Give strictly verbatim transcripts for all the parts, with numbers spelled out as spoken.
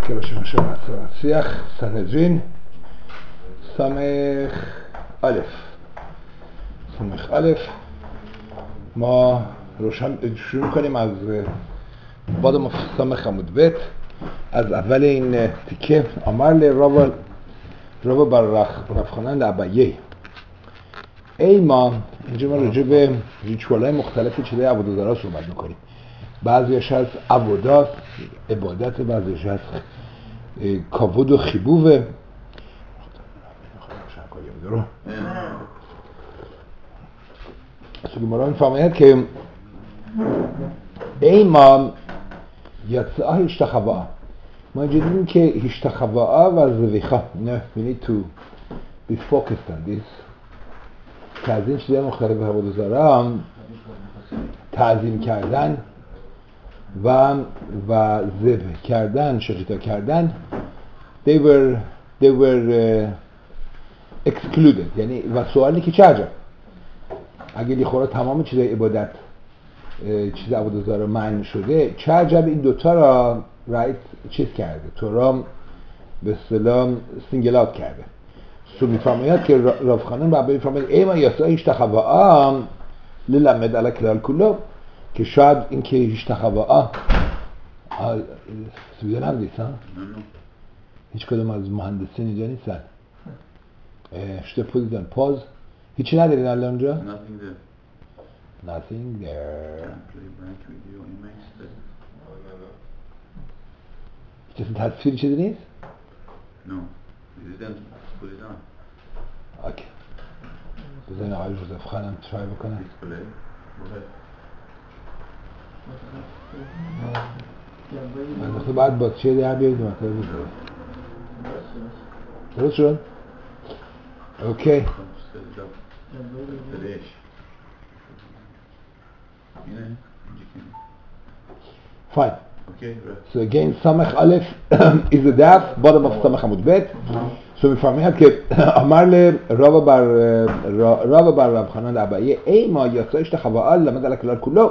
که باشه باشه سیخ سنجین سمخ الف سمخ الف. ما روشن شروع کنیم از بعد ما سمخ عمود بیت از اول این تیکه عمل رابر رابر بر رفخانند ابیه. ای ما اینجا ما راجع به ریچوالای مختلفی چیزای عبادت‌گذارا صحبت میکنیم. بعضیش از عبادات عبادت، بعضیش از کاود و خیبوه. سوگمارا میفهمید که ای ما یتسعه هشتخواه ما اینجا دیدیم که هشتخواه و زویخا نه we need to be focused on this که از این چیزهای مختلف عبادت‌گذارا تعظیم کردن و و ذبح کردن، شقیقه کردن they were they were uh, excluded. یعنی و سوالی که چه عجب اگه لیخورا تمام چیزای عبادت چیز عبادت‌گذارا منع شده، چه عجب این دوتا را رایت چیز کرده، تو را به اصطلاح سینگل اوت کرده. سو میفرماید که راف خانم بابا میفرماید ای ما یاسا هشتخواه للمد علی کلال کلو که شاید این که هشتخواه سویدن هم نیست ها؟ هیچ کدوم از مهندسین اینجا نیستن. شده پوزیدن پاز هیچی ندارید الان اونجا؟ Nothing there. Nothing there. کسی تصویر چیزی نیست؟ No. You didn't put it on. اوکی. بذارین آقای جوزف خانم ترای بکنن. من وقتی بعد با چیه در بیارید و مطلب بذارید. درست شد؟ اوکی. Fine. Okay, right. So again, Samach Aleph is a daf, bottom of Samach Amud Bet. So we find out that Amar le Rava bar Rava bar Rav Chanan Abaye, ای ما یاسا اشتخواه لمد علی کلال کلو.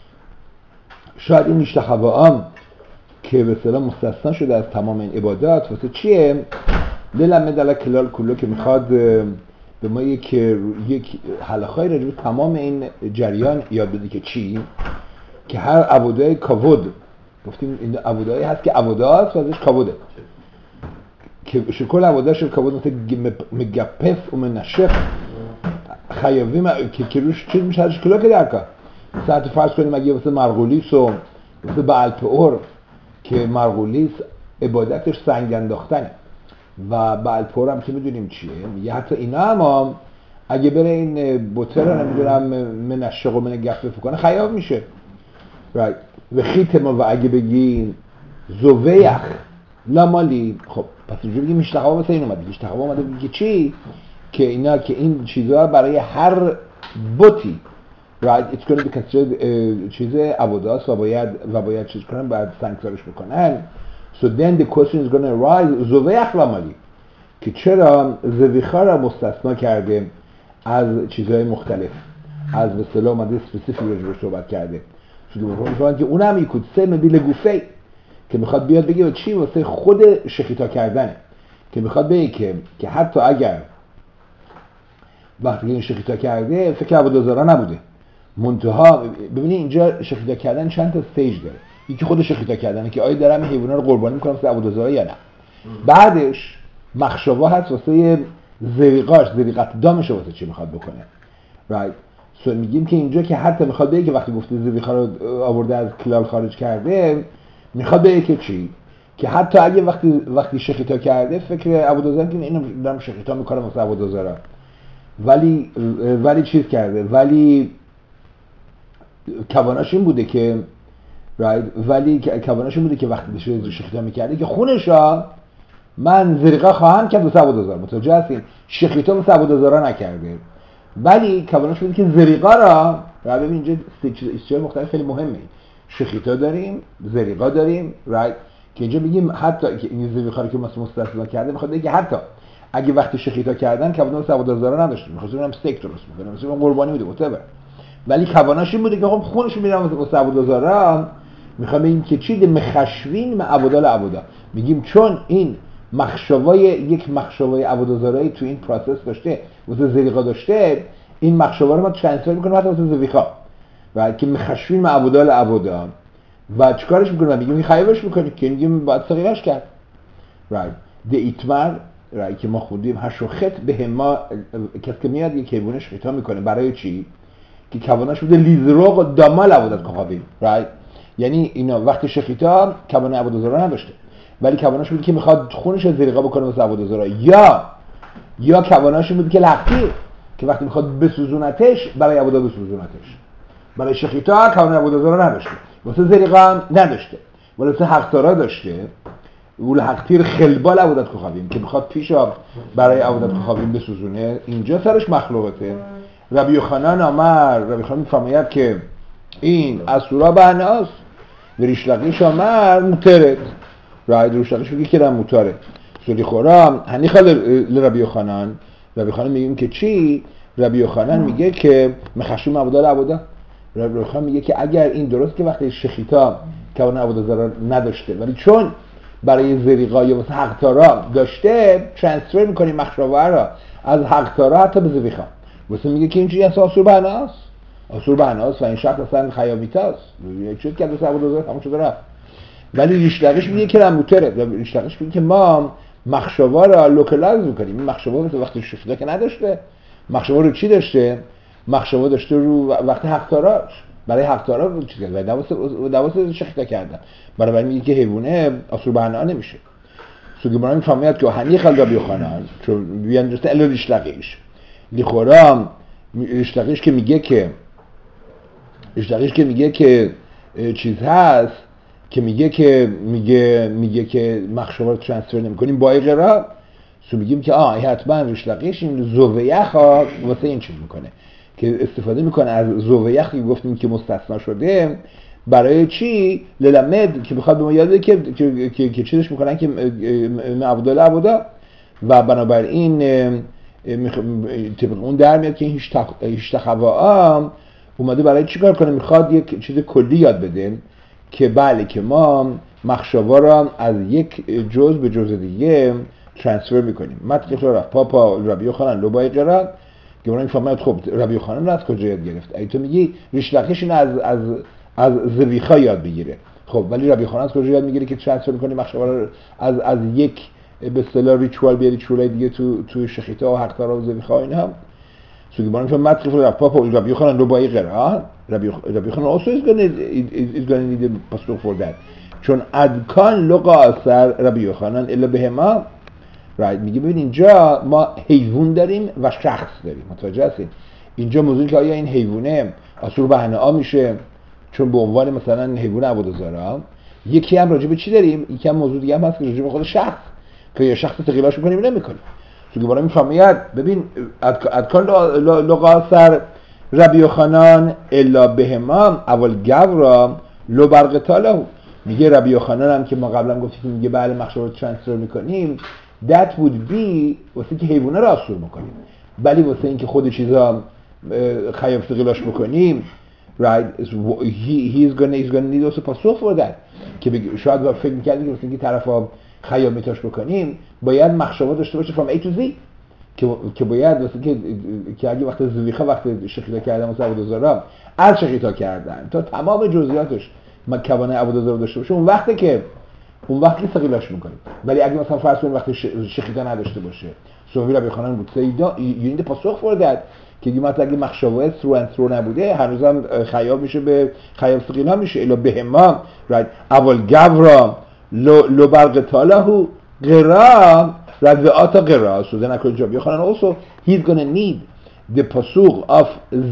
شاید این اشتخواه که به اصطلاح مستثنا شده از تمام این عبادات واسه چیه؟ لمد علی کلال کلو که میخواد به ما یک یک حلقه‌ای راجع به تمام این جریان یاد بده که چی؟ که هر عبودای کاود گفتیم این عبودایی هست که عبودات و ازش کاوده که شکل عبوداش کاود مثل مگپف و منشق خیابیم که که روش چیز میشه هرش کلا که درکا ساعت فرض کنیم اگه مثل مرغولیس و مثل بعلپئور که مرغولیس عبادتش سنگ انداختنه و بعلپئور هم که میدونیم چیه میگه حتی اینا هم اگه بره این بوته رو نمیدونم منشق و منگپف کنه خیاب میشه right. و خیتما و اگه بگین زویخ لامالی خب پس اینجور بگیم اشتخواه واسه این اومده اشتخواه اومده بگه چی؟ که اینا که این چیزها برای هر بوتی right it's going to be considered uh, چیز عبوداست و باید و باید چیز کنن باید سنگسارش بکنن. So then the question is going to arise زویخ لامالی که چرا زویخا را مستثنا کرده از چیزهای مختلف از به اصطلاح اومده اسپسیفیک راجبش صحبت کرده که اونم یکود سه مبیل گوفه که میخواد بیاد بگه چی واسه خود شخیطا کردنه که میخواد بگه که که حتی اگر وقتی این شخیطا کرده فکر عبادت‌گذارا نبوده منتها ببینید اینجا شخیطا کردن چند تا استیج داره. یکی خود شخیطا کردنه که آیا دارم این حیونا رو قربانی میکنم واسه عبادت‌گذارا یا نه. بعدش مخشوبه هست واسه زریقاش زریقت دامش واسه چی میخواد بکنه right. سو میگیم که اینجا که حتی میخواد بگه که وقتی گفته زویخا رو آورده از کلال خارج کرده میخواد بگه که چی؟ که حتی اگه وقتی وقتی شخیطا کرده فکر عبودت‌گذار که اینو دارم شخیطا میکنم واسه عبودت‌گذارا ولی ولی چیز کرده ولی کواناش این بوده که right ولی کواناش این بوده که وقتی شخیطا میکرده که خونشا من زریقا خواهم کرد واسه عبودت‌گذار. متوجه هستین؟ شخیطا واسه عبودت‌گذارا نکرده ولی کواناش بوده که زریقا را را ببین اینجا استیج مختلف خیلی مهمه. شخیطا داریم، زریقا داریم right که اینجا میگیم حتی که این زریقا رو که مستثنا کرده میخواد بگه حتی اگه وقتی شخیطا کردن کواناش عبودت‌گذارا نداشتن می‌خواستن اونم استیک درست بکنن مثلا قربانی بوده whatever ولی کواناش این بوده که خب خونش میرم واسه عبودت‌گذارا میخوام بگیم که چی مخشوین معبودا لعبودا، میگیم چون این مخشوای یک مخشوای عبودازارایی تو این پروسس داشته واسه زریقا داشته، این مخشوا رو ما ترانسفر میکنیم حتی واسه زریقا و که مخشوین معبودا لعبودا و چیکارش میکنیم؟ میگیم خیبش میکنیم که میگیم باید صغیرش کرد. right ده ایتمر right که ما خوندیم هشوخت به ما کسی که میاد یک حیوانش خطا میکنه برای چی؟ که کوانش بوده لیزروق دامال عبودت کخابیم right یعنی اینا وقتی شخیتا کوانه عبودازارا نداشته ولی کوانش بوده که میخواد خونش زریقا بکنه واسه عبودازارا، یا یا کوانش بوده که لختی که وقتی میخواد بسوزونتش برای عبودا بسوزونتش. برای شخیتا کوانه عبودازارا نداشته، واسه زریقا نداشته، ولی واسه حقتارا داشته. اول حقتیر خلبال عبودت کخابیم که میخواد پیشا برای عبودت کخابیم بسوزونه. اینجا سرش مخلوقته. ربی یوحنان آمر، ربی یوحنان میفرماید که این اسورا بهناست و ریش لقیش آمر موترت. رای ریش لقیش میگه که رم موتاره سولی خورم هنی خال لربی یوحنان. ربی یوحنان میگیم که چی؟ ربی یوحنان میگه که مخشوم عبودا لعبودا. ربی یوحنان میگه که اگر این درست که وقتی شخیتا که اون عبودازارا نداشته ولی چون برای زریقا یا واسه حقتارا داشته ترانسفر میکنیم مخشوار را از حقتارا حتی به زریقا. واسه میگه که اینجوری اصلا آسور بهناست، آسور بهناست و این شخص اصلا خیابیتاست، یک چیز که واسه عبودازارا تموم شده رفت. ولی ریشلقش میگه که رموتره، ریشلقش میگه که ما مخشوار را لوکالایز میکنیم. این مخشوار رو وقتی شفته که نداشته، مخشوار رو چی داشته؟ مخشوار داشته رو وقتی حقتاراش برای حقتارا رو چیز کرد و دواسه شخصه کردن. برای برای میگه که حیوانه آسور بهنا نمیشه. سوگی برای میفهمید که هنی خلدا بیخوانن چون بیان جسته الا ریشلقش لیخورا ریشلقش که میگه که ریشلقش که میگه که چیز هست که میگه که میگه میگه که مخشوار رو ترانسفر نمی‌کنیم با ایغرا. سو میگیم که آه حتما ریشلقش این زویخ ها واسه این چیز میکنه که استفاده میکنه از زویخ که گفتیم که مستثنا شده برای چی؟ للمد که بخواد به ما یاد بده که که که, که چیزش میکنن که عبودال عبودا و بنابراین طبق اون در میاد که این هیشتخوا اومده برای چی کار کنه؟ میخواد یک چیز کلی یاد بده که بله که ما مخشوا را از یک جزء به جزء دیگه ترانسفر میکنیم. متقیت رو رفت پاپا ربی یوحنان لو بای قرار که برای این فهمید خب ربی یوحنان رو از کجا یاد گرفت؟ ای تو میگی ریشلقش این از از از زویخا یاد بگیره. خب ولی ربی یوحنان از کجا یاد میگیره که ترانسفر میکنه مخشوا رو از از یک به اصطلاح ریچوال به ریچوال دیگه تو تو شخیتا و حقتارا و زویخا اینا. So Gemara from Matchif Rav Papa Rabbi Yochanan lo bai qira. Rabbi Rabbi Yochanan also is going to is going to need a pasuk for that. چون ادکان لقا اثر ربی یوحنان الا بهما right میگه ببین اینجا ما حیوان داریم و شخص داریم. متوجه هستید؟ اینجا موضوعی که آیا این حیوانه آسور بهنه میشه چون به عنوان مثلا حیوان عبودازارا. یکی هم راجع به چی داریم؟ یکی هم موضوع دیگه هم هست که راجع به خود شخص که یا شخص تقیلاش میکنیم نمیکنیم. تو که برای میفهمید ببین ادکان لقا سر ربی یوحنان الا بهما اول گورا لو برقتاله. میگه ربی یوحنان هم که ما قبلا گفتیم که میگه بله مخشوا رو ترانسفر میکنیم that would be واسه که حیوانه رو آسور میکنیم ولی واسه اینکه خود چیزا خیاب تقیلاش بکنیم right he he is going to is going to need also pasuk for that که شاید فکر می‌کردیم که واسه اینکه طرفا خیاب میتاش بکنیم باید مخشوا داشته باشه from A to Z که که باید واسه که که اگه وقت زویخه وقت شخیتا کردن واسه عبودازارا از شخیتا کردن تا تمام جزئیاتش ما کوانه عبودازارا داشته باشه اون وقته که اون وقتی ثقیلش میکنیم. ولی اگه مثلا فرض کنیم وقتی شخیتا نداشته باشه سومی ربی یوحنان بود سیدا یعنی پاسخ فرداد که مثلا اگه مخشوا ثرو اند ثرو نبوده هنوزم خیاب میشه به خیاب ثقیلا میشه الا بهما رایت اول گورا لو لو برقتاله قرا رضعات قرا so then I could job Yochanan also he's going to need the pasuk of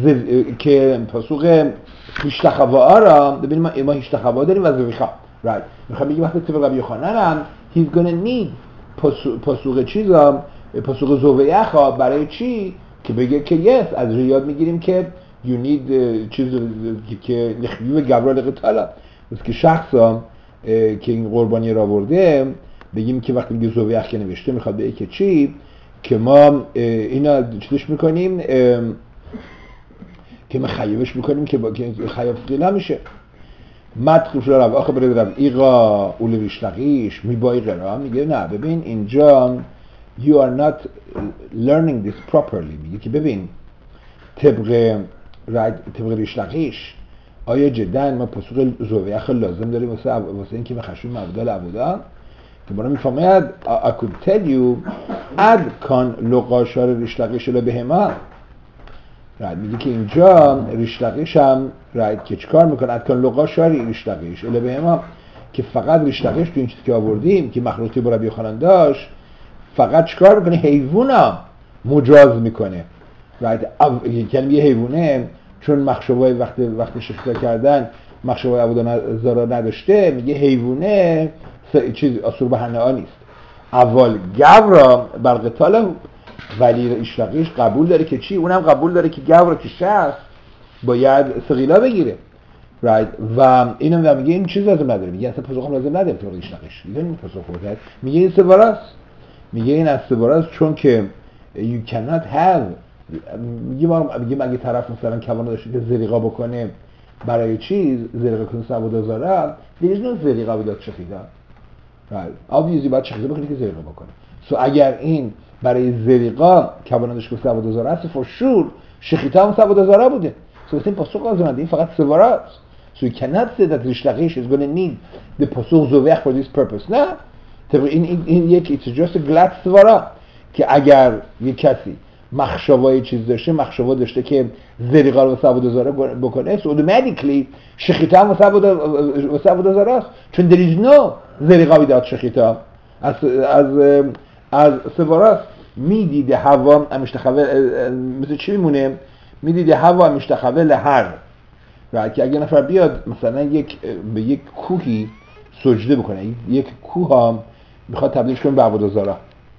که پاسوق هیشتخوا را ببینیم ما ما هیشتخوا داریم و زویخا right میخوام بگم وقتی طبق ربی یوحنان هم he's going to need پاسوق چیزا پاسوق زویخا برای چی که بگه که yes از ریاد میگیریم که you need چیز که نخبی و گورا قتالا بس که شخصا که این قربانی را برده بگیم که وقتی میگه زویخ که نوشته میخواد بگه که چی که ما اینا چیزش میکنیم که ما خیبش میکنیم که با که خیب فقیل میشه مدخوش رو آخه برید رو ایقا اول ریشلقیش میبایی غیره میگه نه ببین اینجا you are not learning this properly. میگه که ببین طبق طبق ریشلقیش آیا جدا ما پاسخ زویخ لازم داریم واسه واسه اینکه بخشیم مبدل عبودا که برای میفهمید I could tell you اد کان لقاشار ریشلقیش رو بهما رایت میگه که اینجا ریشلقیش هم رایت که چیکار میکنه اد کان لقاشاری ریشلقیش رو بهما که فقط ریشلقیش تو این چیزی که آوردیم که مخلوطی برای بیخوانن داشت فقط چیکار میکنه حیوونا مجاز میکنه رایت یعنی یه حیوانه چون مخشوبای وقتی وقتی شکل کردن مخشوبای عبودا زارا نداشته میگه حیوانه چیز اصول به هنه ها نیست اول گورا بر قتاله ولی اشلقیش قبول داره که چی اونم قبول داره که گورا که شخص باید سقیلا بگیره رایت و اینم میگه این چیز لازم نداره میگه اصلا پاسخ لازم نداره تو اشلقیش میدونی پاسخ خودت میگه این سواراست میگه این از سواراست چون که you cannot have میگه میگه مگه طرف مثلا کوانا داشته که زریقا بکنه برای چیز زریقا کنه سبودا زارا دیگه نه زریقا بیداد شخیدا right obviously باید شخیدا بکنه که زریقا بکنه so اگر این برای زریقا کوانا داشته که سبودا زارا هست for sure شخیدا هم سبودا زارا بوده so این پاسخ لازم نداره این فقط سواراست so you cannot say that Rishlaqish is going to need the پاسخ زویخ for this purpose نه این این یک it's just a glad سوارا که اگر یک کسی مخشوای چیز داشته مخشوا داشته که زریقا رو سبودا زارا بکنه so automatically شخیتا هم سبودا زارا است چون there is no زریقا without شخیتا از از از سوارا میدیده هوا مشتخوه مثل چی میمونه میدیده هوا مشتخوه لهر و که اگه نفر بیاد مثلا یک به یک کوهی سجده بکنه یک کوه ها میخواد تبدیلش کنه به عبودا زارا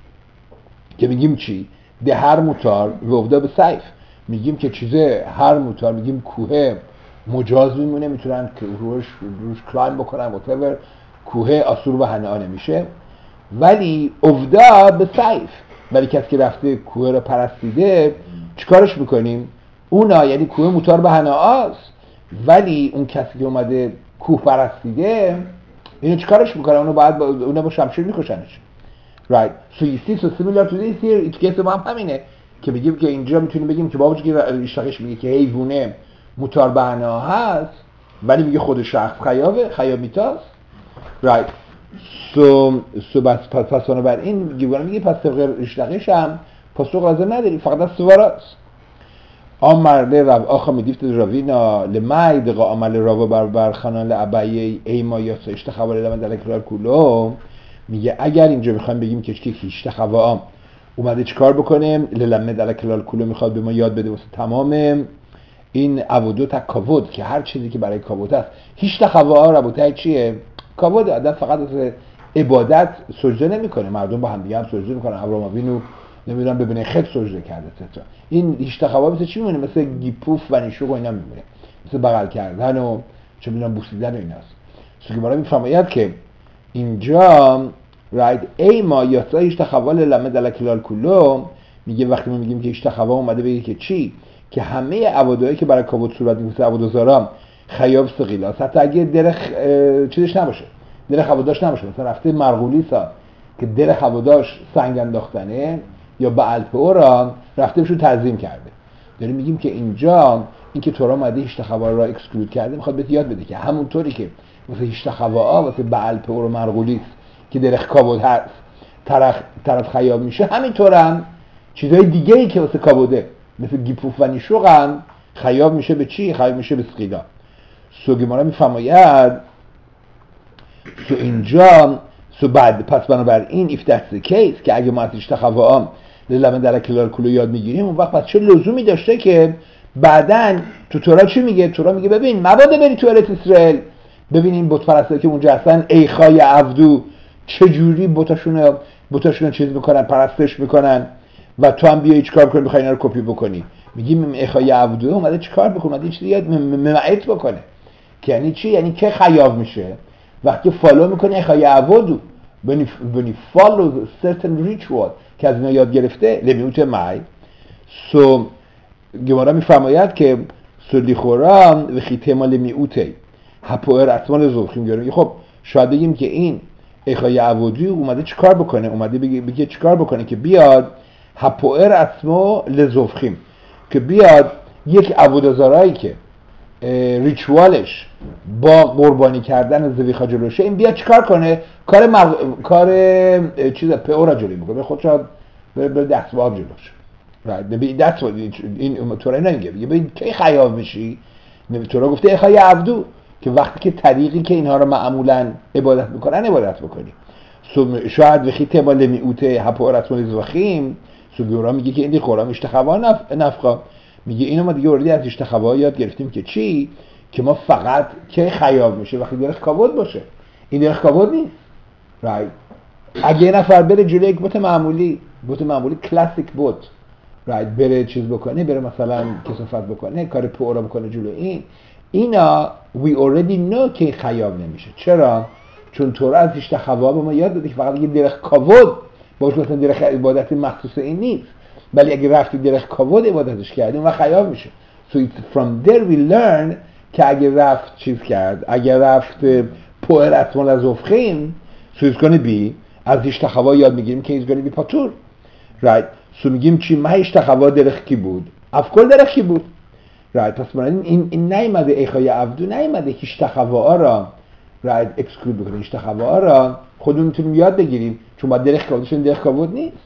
که میگیم چی ده هر موتار وفده به سیف میگیم که چیزه هر موتار میگیم کوه مجاز میمونه میتونن روش روش کلایم بکنن whatever کوه آسور و هنه نمیشه ولی افدا به سیف ولی کسی که رفته کوه رو پرستیده چیکارش میکنیم اونا یعنی کوه موتار به هنه است ولی اون کسی که اومده کوه پرستیده اینو چیکارش میکنه اونو باید با اونو با شمشیر میکشنش right so you see so similar to this here it gets هم همینه که بگیم که اینجا میتونیم بگیم که با وجودی که اشتاقش میگه که حیوانه موتار بنا هست ولی میگه خود شخص خیابه خیابیتاست right so so بس پس پس بر این میگه میگه پس طبق اشتاقش هم پاسخ لازم نداری فقط از سواراست آمرده رو آخه میدیفت روینا لمای دقا عمل رو بر بر خانال ابایی ایما یا سشت خبر لمن در اکرار کلو میگه اگر اینجا میخوایم بگیم که که هیچ خوا اومده چیکار بکنه للمه در اکرار کلو میخواد به ما یاد بده واسه تمام این عبودو تا کاود که هر چیزی که برای کاود است هیچ خوا ربطه چیه کاود آدم فقط واسه عبادت سجده نمیکنه مردم با هم دیگه هم سجده میکنن ابراهیم ابینو نمیدونم ببینه خط سجده کرده تا این اشتخابا مثل چی میمونه مثل گیپوف و نیشوق و اینا میمونه مثل بغل کردن و چه میدونم بوسیدن و ایناست سوگی برای میفرماید که اینجا راید ای ما یاسا اشتخابا للمه دلکلال کلو میگه وقتی ما میگیم که اشتخابا اومده بگه که چی که همه عبادایی که برای کابوت صورت میگه عبادو زارا خیاب سقیلاست حتی اگه درخ چیزش نباشه درخ عباداش نباشه مثلا رفته مرغولیسا که درخ عباداش سنگ انداختنه یا به الپوران رفته بهشون تعظیم کرده داریم میگیم که اینجا این که تورا اومده هیشتخوا را اکسکلود کرده میخواد بهت یاد بده که همونطوری که واسه هیشتخوا واسه به الپور و مرغولیس که درخ کابود هست طرف طرف خیاب میشه همینطور هم چیزای دیگه ای که واسه کابوده مثل گیپوف و نیشوق هم خیاب میشه به چی؟ خیاب میشه به سقیلا سوگیمارا میفرماید سو اینجا سو بعد پس بنابراین if that's the case که اگه ما از اشتخوا للمن در کلار کلو یاد میگیریم اون وقت پس چه لزومی داشته که بعدن تو تورا چی میگه؟ تورا میگه ببین مبادا بری تو ارت اسرائیل ببینین بت پرستایی که اونجا هستن ایخای عبدو چجوری بتاشون بتاشون چیز میکنن پرستش میکنن و تو هم بیای چیکار بکنی بخوای اینا رو کپی بکنی میگیم ایخای عبدو اومده چیکار بکنه اومده چیزی یاد ممعت بکنه که یعنی چی یعنی که خیاب میشه وقتی فالو میکنه ایخای عبدو when you, when you follow certain ritual که از اینا یاد گرفته لمیوت مای سو گمارا میفرماید که سو لیخورا و خیته مال میوته هپوئر اتمال زوفخیم میگه خب شاید بگیم که این اخای عبودی اومده چیکار بکنه، اومده بگه, بگه چیکار بکنه که بیاد هپوئر اتما لزوفخیم، که بیاد یک عبودازارایی که ریچوالش با قربانی کردن زویخا جلوشه، این بیاد چیکار کنه؟ کار مغ... کار چیز پئو را جلوی بکنه، خودش بره بره دستوار جلوش. right ببین دست این تورا نمیگه، میگه ببین کی خیاب میشی؟ تورا گفته اخای عبدو، که وقتی که طریقی که اینها رو معمولا عبادت میکنن عبادت بکنی. شاید وخیته با لمیوته هپورت ملیزوخیم سوگورا میگه که این دی خورا میشتخوا نف... نفقا میگه اینو ما دیگه وردی از اشتخوا یاد گرفتیم که چی؟ که ما فقط که خیاب میشه وقتی درخ کابود باشه. این درخ کابود نیست. right اگه یه نفر بره جلوی یک بوت معمولی، بوت معمولی کلاسیک بوت، right بره چیز بکنه، بره مثلا کسافت بکنه، کار پورا بکنه جلو این، اینا we already know که خیاب نمیشه. چرا؟ چون تورا از اشتخوا به ما یاد داده که فقط یه درخ کابود باشه، مثلا درخ عبادت مخصوص این نیست، ولی اگه رفتی درخ کابود عبادتش کردیم و خیاب میشه. so it's from there we learn که اگه رفت چیز کرد، اگه رفت پوئر اتمال از افخیم so it's gonna be از اشتخوا یاد میگیریم که it's gonna be پاتور. right so میگیم چی؟ ما اشتخوا درخ کی بود؟ افکل درخ کی بود؟ right پس بنابراین این این نیامده ایخای عبدو نیامده که اشتخوا را right اکسکلود بکنیم، اشتخوا را خودمون میتونیم یاد بگیریم چون با درخ کابودشون درخ کابود نیست.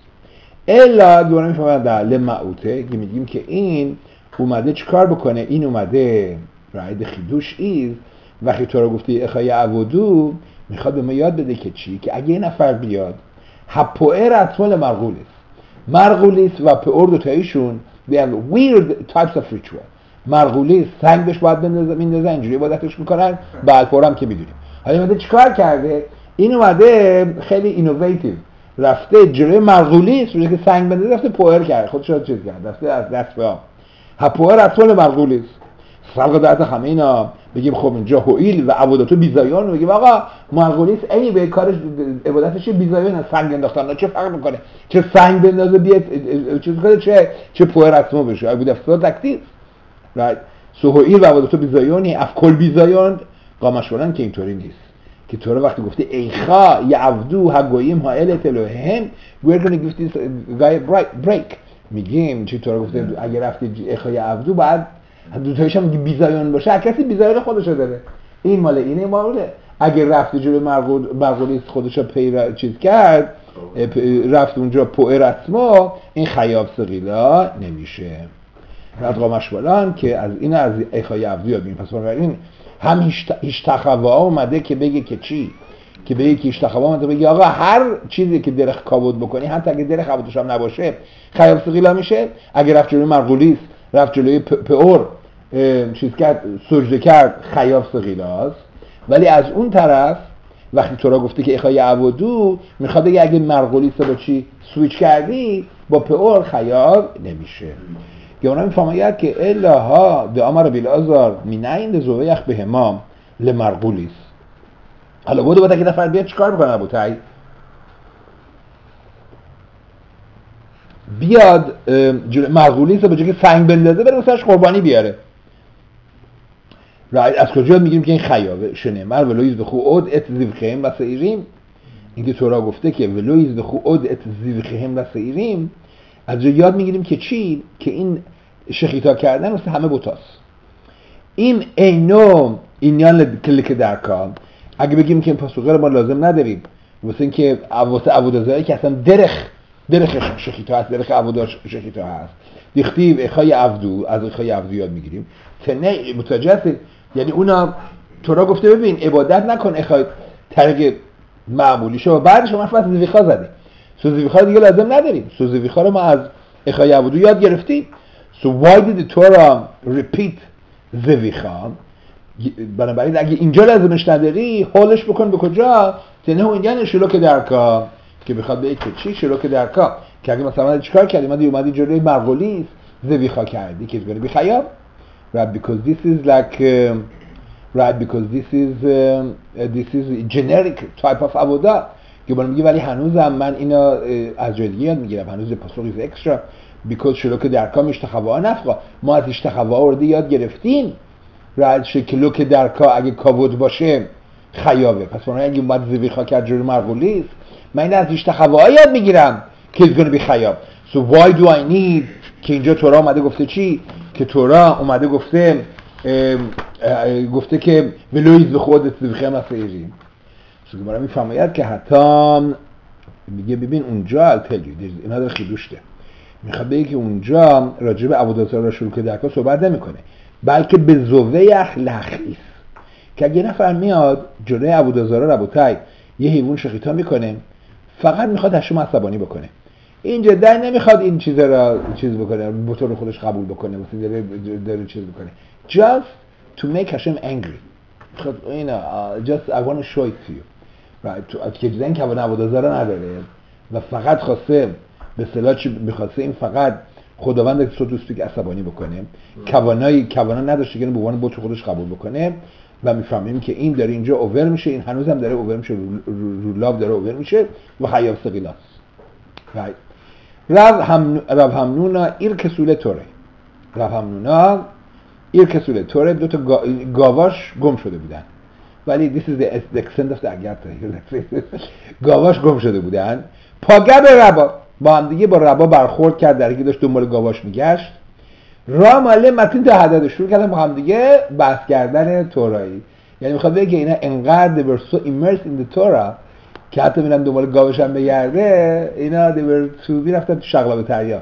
الا دوباره میفهمم در لمعوته که میگیم که این اومده چیکار بکنه؟ این اومده right خیدوش ایز وقتی تو رو گفتی اخای عبدو میخواد به ما یاد بده که چی؟ که اگه یه نفر بیاد هپوئر اتمال مرغولیس مرغولیس و پئور دوتاییشون they have weird types of ritual. مرغولیس سنگ بهش باید بندازن، اینجوری عبادتش میکنن، بعد پورم که میدونیم. حالا اومده چیکار کرده؟ این اومده خیلی اینوویتیو رفته جلوی مرغولیس روی که سنگ بندازه رفته پوئر کرد، خودش رو چیز کرد، رفته از دست به آب. هپوئر اتمال مرغولیس خلق دعت همه اینا بگیم خب اینجا هویل و عبادتو بیزایان، بگیم آقا مرغولیس ای به کارش عبادتش بیزایان سنگ انداختن، چه فرق میکنه؟ چه سنگ بندازه بیاد چیز کنه، چه چه پوئر اتما بشه. عبادت افتاد اکتیو right سو هویل و عبادتو بیزایانی افکل بیزایان قامش ولن که اینطوری نیست. که تو رو وقتی گفته ایخا یا عبدو هگویم ها الت الوهم we're gonna give this guy break. میگیم چی تو رو گفته اگه رفتی ایخا یا عبدو بعد دو تایش هم بیزایان باشه، هر کسی بیزایان خودشو داره، این مال اینه ماله. اگه رفتی جلوی مرغولیس خودشو پی چیز کرد رفت اونجا پوئر اتما، این خیاب سقیلا نمیشه. قامش ولن که از این از ایخای عبدو یاد میگیم. پس بنابراین هم اشتخوا اومده که بگه که چی؟ که بگه که اشتخوا اومده بگه آقا هر چیزی که درخ کابود بکنی حتی اگه درخ کابودش هم نباشه خیاب سقیلا میشه. اگه رفت جلوی مرغولیس، رفت جلوی پئور چیز کرد، سجده کرد، خیاب سقیلاست. ولی از اون طرف وقتی تو را گفته که ایخای عبدو میخواد بگه اگه مرغولیس با چی سویچ کردی با پئور خیاب نمیشه. که اونا میفهمید که الها به امر بیلازار مینین زویخ به همام لمرغولیس. حالا بود باید اگه نفر بیاد چیکار بکنه؟ ابو تایی بیاد مرغولیس به جای که سنگ بندازه بره واسش قربانی بیاره. رایت از کجا میگیم که این خیابه؟ شنه مر ولویز به خو اود ات زیوخیم و سیریم. اینکه تورا گفته که ولویز به خو اود ات زیوخیم و سیریم، از جا یاد میگیریم که چی؟ که این شخیتا کردن واسه همه بوتاست. این اینو اینیان کلیک درکام اگه بگیم که این پاسوغه رو ما لازم نداریم واسه اینکه واسه عبودازایی که اصلا درخ درخ شخیتا هست، درخ عبودا شخیتا هست، دیختیب اخای عبدو، از اخای عبدو یاد میگیریم. تنه متوجه، یعنی اونا تورا گفته ببین عبادت نکن اخای طریق معمولی شو، بعدش ما فقط زیویخا زده. سو زیویخا دیگه لازم نداریم. سو زیویخا رو ما از اخای عبدو یاد گرفتیم. So why did the Torah repeat زویخا؟ بنابراین اگه اینجا لازمش نداری حالش بکن به کجا؟ تنه اون یعنی شلوک درکا که بخواد به که چی؟ شلوک درکا که اگه مثلا چیکار کردی؟ اومدی اومدی جلوی مرغولیس زویخا کردی که زگاری بخیاب right because this is like um, right because this is um, this is generic type of عبودا که باید میگی ولی هنوزم من اینا از جای دیگه یاد میگیرم، هنوز پاسخی extra because شلوک درکا اشتخوا نفقا ما از اشتخوا ورده یاد گرفتیم رد شکلو که در کا اگه کابود باشه خیابه. پس من اگه اومد زویخا کرد جلوی مرغولیس، من این از ریشته خواها یاد میگیرم که it's gonna be خیاب. So why do I need که اینجا تورا اومده گفته چی؟ که تورا اومده گفته اه اه گفته که ولویز به خودت زویخه مسیریم. So گمارا میفرماید که حتی میگه ببین اونجا التلیو اینا داره خیلوشته، میخواد بگه که اونجا راجع به عبودازار را شروع که درکا صحبت نمیکنه، بلکه به زویخ لخیس که اگه نفر میاد جلوی عبودازارا ربوتای یه حیوان شخیتا میکنه، فقط میخواد هشم عصبانی بکنه. این جدا نمیخواد این چیزا را چیز بکنه، به طور خودش قبول بکنه، مثلا داره داره چیز بکنه just to make هشم angry. خب اینا just I want to show it to you right. تو که جدا که عبودازارا نداره و فقط خواسته به اصطلاح چی می‌خواسته این فقط خداوند سو دوستیک عصبانی بکنه، کوانای کوانا نداشته که به عنوان بت خودش قبول بکنه و میفهمیم که این داره اینجا اوور میشه، این هنوزم داره اوور میشه، رو لاو داره اوور میشه و خیاب سقیلاس رایت. رب هم رب همنونا ایر کسوله توره، رب همنونا ایر کسوله توره دو تا گا... گاواش گم شده بودن، ولی this is the extent of the agatha. گاواش گم شده بودن، پاگه به ربا با هم دیگه با ربا برخورد کرد در اینکه داشت دنبال گاواش میگشت. را ماله متین تا حدد شروع کردن با هم دیگه بحث کردن تورایی. یعنی میخواد بگه که اینا انقدر they were so immersed in the Torah که حتی میرن دنبال گاوش هم بگرده، اینا they were to میرفتن تو شغلاب تریا.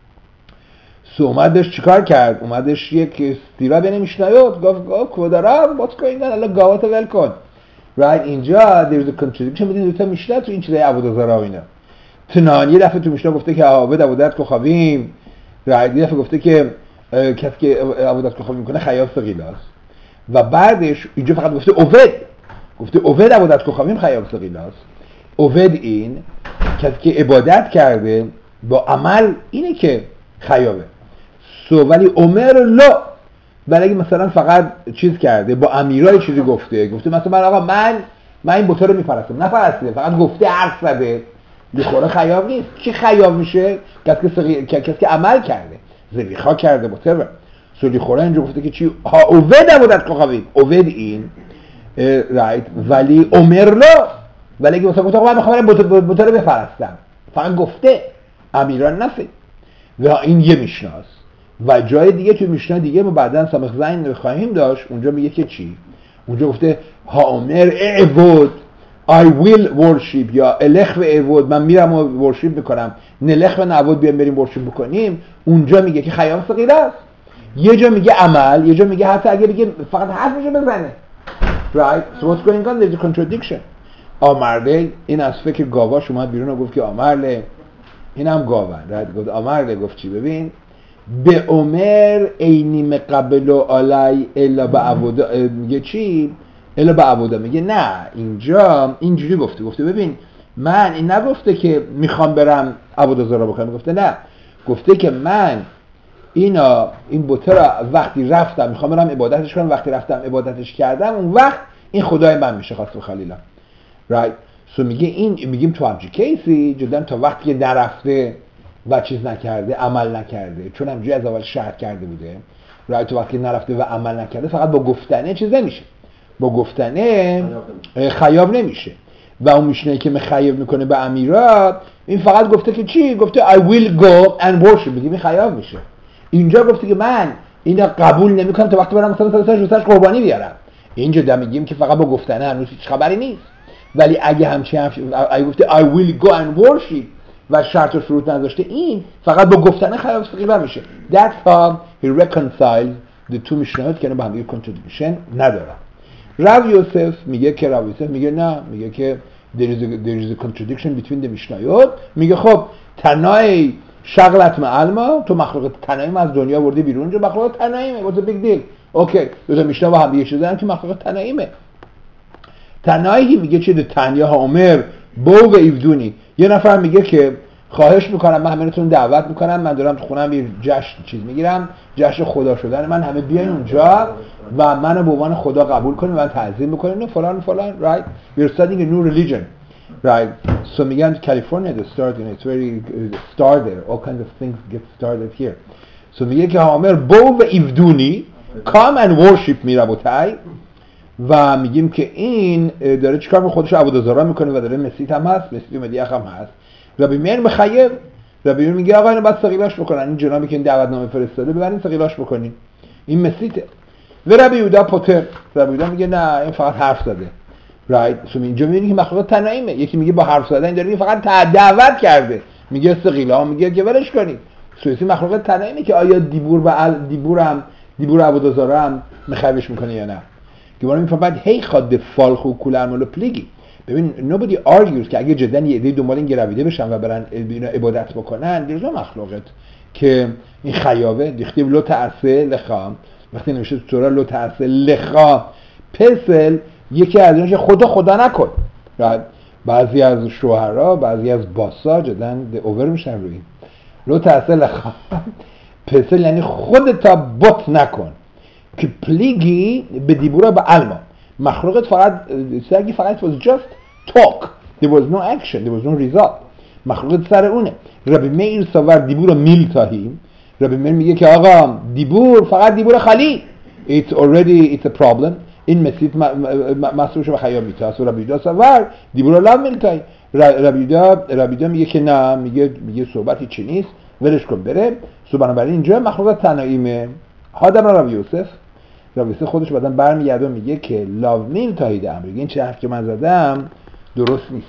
سو اومدش چیکار کرد؟ اومدش یک استیرا بین میشنایوت گفت گفت کودارم what's going on الان گاواتو ول کن. right اینجا there is a contradiction بین دو تا میشنا تو این چیزای عبودازارا و اینا. تنان یه دفعه تو میشنا گفته که عابد عبودت کخاویم، رایت یه دفعه گفته که کسی که عبودت کخاویم میکنه خیاب سقیلاس و بعدش اینجا فقط گفته اوود، گفته اوود عبودت کخاویم خیاب سقیلاس. اوود این کسی که عبادت کرده با عمل اینه که خیابه. سو ولی عمر لا، ولی اگه مثلا فقط چیز کرده با امیرای چیزی گفته، گفته مثلا من آقا من من این بوتا رو میپرستم، نپرسته فقط گفته حرف زده، لخوره خیاب نیست. کی خیاب میشه؟ کسی که سقی... کسی که عمل کرده، زلیخا کرده بوتر. سو لخوره اینجا گفته که چی ها اوود عبودت کخاویم، اوود این رایت ولی عمر لا، ولی اگه مثلا گفته آقا من میخوام بوتا رو بپرستم، فقط گفته امیران نفی. و این یه میشناست و جای دیگه توی میشنا دیگه ما بعداً سامخ زین خواهیم داشت، اونجا میگه که چی؟ اونجا گفته ها عمر اعود I will worship یا الخ و اعود من میرم و ورشیپ میکنم، نلخ و نعود بیام بریم ورشیپ بکنیم. اونجا میگه که خیام سقیله است. یه جا میگه عمل، یه جا میگه حتی اگه بگه فقط حرفشو بزنه. right so what's going on? There's a contradiction. آمرله این از فکر گاواش اومد بیرون و گفت که آمرله این هم گاوان رد گفت آمرله گفت چی؟ ببین به عمر اینی مقبلو علی الا به عبودا، میگه چی؟ الا به عبودا. میگه نه اینجا اینجوری گفته، گفته ببین من این نگفته که میخوام برم عبودازارا بکنم، گفته نه، گفته که من اینا این بوته را وقتی رفتم میخوام برم عبادتش کنم، وقتی رفتم عبادتش کردم اون وقت این خدای من میشه خاص و خلیلا. رایت سو میگه این میگیم تو همچی کیسی جدا تا وقتی که نرفته و چیز نکرده عمل نکرده، چون همجوری از اول شرط کرده بوده رایت، تو وقتی نرفته و عمل نکرده فقط با گفتنه چیز نمیشه، با گفتنه خیاب نمیشه. و اون میشنه که مخیب میکنه به امیرات این فقط گفته که چی؟ گفته I will go and worship، میگه این خیاب میشه. اینجا گفته که من اینا قبول نمیکنم تا وقتی برم مثلا مثلا جوسش قربانی بیارم. اینجا دا میگیم که فقط با گفتنه هنوز هیچ خبری نیست، ولی اگه همچین اگه گفته I will go and worship و شرط و شروط نذاشته این فقط با گفتنه خیاب سقیله میشه. That's how he reconciles the two میشنهات که با هم دیگه contradiction ندارن. رب یوسف میگه که رب یوسف میگه نه، میگه که there is a, there is a contradiction between the میشنایات. میگه خب تنای شغلت معلما، تو مخلوق تنایی از دنیا بردی بیرون، جو مخلوق تناییمه، what's the big deal؟ اوکی دو تا میشنا با هم دیگه شدن که مخلوق تناییمه. تنایی میگه چه ده تنیا ها عمر بو و ایفدونی. یه نفر میگه که خواهش میکنم من همینتون دعوت میکنم، من دارم تو خونم یه جشن چیز میگیرم، جشن خدا شدن من، همه بیاین اونجا و منو به عنوان خدا قبول کنین، من تعظیم بکنین فلان فلان. right we're studying a new religion right. so میگن کالیفرنیا the start and it's very start there, all kinds of things get started here. so میگه که عمر بو و ایفدونی come and worship me ربوتای و میگیم که این داره چیکار به خودش عبادت‌گزارا میکنه و داره مسیت هم هست، مسیت مدیخ هم هست. ربی میر مخیب، ربی میر میگه آقا اینو باید سقیلاش بکنن، این جنابی که این دعوتنامه فرستاده ببرین سقیلاش بکنین، این مسیته. و ربی یودا پوتر، ربی یودا میگه نه این فقط حرف زده. رایت right. شما اینجا میبینید که مخلوق تنعیمه، یکی میگه با حرف زدن، این داره فقط دعوت کرده، میگه سقیلا، میگه که ولش کنید. سویسی مخلوق تنعیمه که آیا دیبور و ال... دیبورم دیبور عبادت‌گزارا هم مخیبش میکنه یا نه. گوارا میفهمد هی خاد فالخ و کولرمال پلیگی. ببین nobody argues که اگه جدا یه عده دنبال این گرویده بشن و برن اینا عبادت بکنن، دیگه مخلوقت که این خیابه دیختیم لو تعسه لخام، وقتی نوشته تو تورا لو تعسه لخام پسل، یکی از ایناش خدا خدا نکن. بعضی از شوهرها، بعضی از باسا جدا اوور میشن روی لو تعسه لخام پسل، یعنی خودتا بت نکن که پلیگی به دیبورا به علما مخلوقت فقط سرگی فقط was just talk, there was no action, there was no result. مخلوقت سر اونه. ربی میر سوار دیبورا میل تاهیم، ربی میر میگه که آقا دیبور فقط دیبور خالی، it's already it's a problem. این مسیت مسئولش به خیام میتاست و ربی دا سوار دیبورا لاب میل تاهیم. ربی دا ربی دا میگه که نه، میگه میگه صحبتی چی نیست، ولش کن بره. سو بنابراین اینجا مخلوقت تنعیمه. هادم ربی یوسف ربی یوسف خودش بعدن برمیگرده و میگه که لاو میل تایید امر، این چه حرفی که من زدم درست نیست.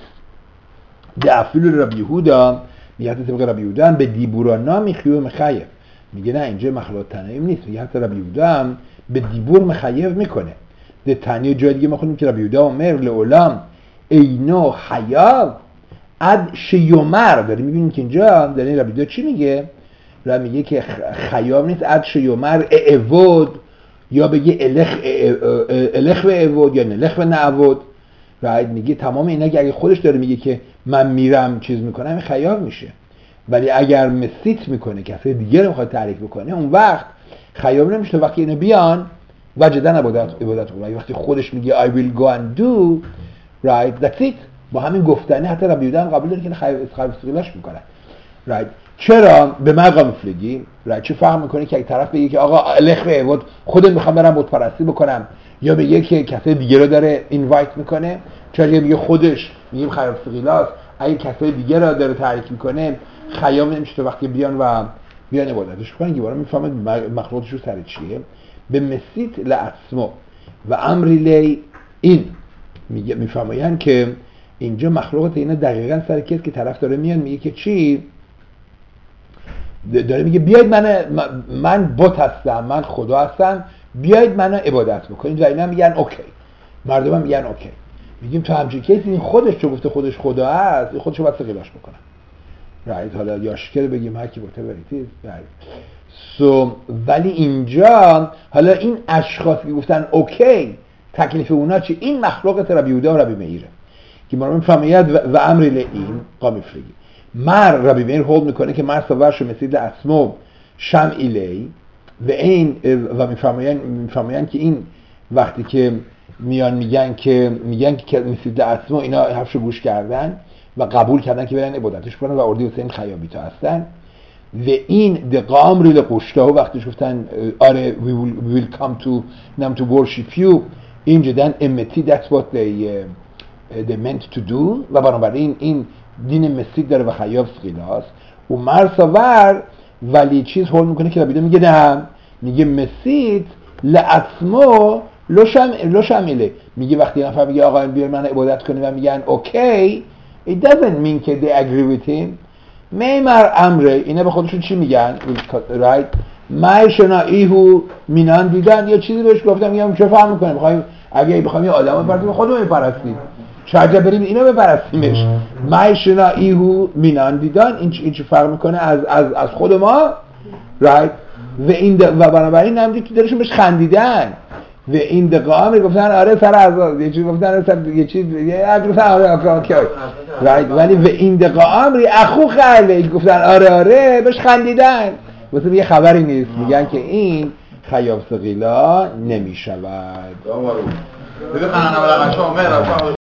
دعفیل ربی یهودا میگه حتی طبق ربی یهودا به دیبورانا میخیو مخیف، میگه نه اینجا مخلوق تنعیم نیست، میگه حتی ربی یهودا به دیبور مخیف میکنه. در تنیه جای دیگه ما خونیم که ربی یهودا امر لعولام اینو حیاب اد شیومر، داریم میبینیم که اینجا در این ربی یهودا چی میگه؟ ربی میگه که خیاب نیست اد شیومر اعود، یا بگه الخ الخ و اعود یا نلخ و نعود. رایت میگه تمام اینا که اگه خودش داره میگه که من میرم چیز میکنم این خیال میشه، ولی اگر مسیت میکنه کسی دیگه رو میخواد تعریف بکنه اون وقت خیال نمیشه. وقتی اینا بیان وجدن عبادت عبادت کنه، وقتی خودش میگه I will go and do right that's it، با همین گفتنه حتی ربی یهودا قبول داره که خیال استقلاش میکنه. رایت چرا به مقام فلگی رایت چه فهم میکنه که یک طرف بگه که آقا الخ و اعود خودم میخوام برم بت پرستی بکنم، یا بگه که کسی دیگه رو داره اینوایت میکنه، چرا میگه خودش میگیم خیال استقلاس، اگه کسی دیگه رو داره تعریف میکنه خیام نمیشه تو وقتی بیان و بیان عبادتش کنن. گوارا میفهمه مخلوقش رو سر چیه. به مسیت لعصمو و امری لی این میگه میفهمن که اینجا مخلوقات اینا دقیقاً سر کیست که طرف داره میاد میگه که چی داره میگه بیاید من من بت هستم، من خدا هستم، بیاید منو عبادت بکنید. و اینا میگن اوکی، مردم هم میگن اوکی. میگیم تو همچین کیس این خودش چه گفته خودش خدا هست، این خودشو باید سقیلاش بکنن. رایت حالا یاشکر بگیم هر کی بوته بریتیز رایت سو. ولی اینجا حالا این اشخاصی که گفتن اوکی تکلیف اونا چی؟ این مخلوق ربی یهودا و ربی میره که ما میفهمید و, و امر ل این قامی فلگی مر ربی میر هولد میکنه که مر سوارش مثل اسمو شم ایلی و این و میفهمین میفهمین که این وقتی که میان میگن که میگن که مثل اسمو اینا حرفشو گوش کردن و قبول کردن که برن عبادتش کنن و اردی حسین خیابیتا هستن. و این دقام ریل قشتا وقتیش گفتن آره we will, we will come to نم to worship you، این جدن امتی that's what they uh, they meant to do. و بنابراین این دین مسیح داره و خیاب سقیلاس و مرساور ولی چیز هول میکنه که ربیده میگه نه، میگه مسیح لعصمو لو شمیله، میگه وقتی نفر میگه آقا این بیار من عبادت کنی و میگن اوکی it doesn't mean که they agree with him. میمر امره اینا به خودشون چی میگن رایت ما شنائیهو مینان دیدن یا چیزی بهش گفتم میگم چه فهم میکنه میخوایم اگه بخوایم یه آدمو بپرستیم خودمون میپرستیم چه عجب بریم اینا بپرستیمش. ما شنائیهو مینان دیدن این این چه فرق میکنه از از از خود ما رایت و این و بنابراین هم که دلشون بهش خندیدن و این دقیقا گفتن آره سر از یه چیز گفتن سر یه چیز یه گفتن آره اوکی رایت ولی و این دقیقا امری اخو خاله گفتن آره آره بهش خندیدن واسه یه خبری نیست. میگن که این خیاب ثقیلا نمیشود.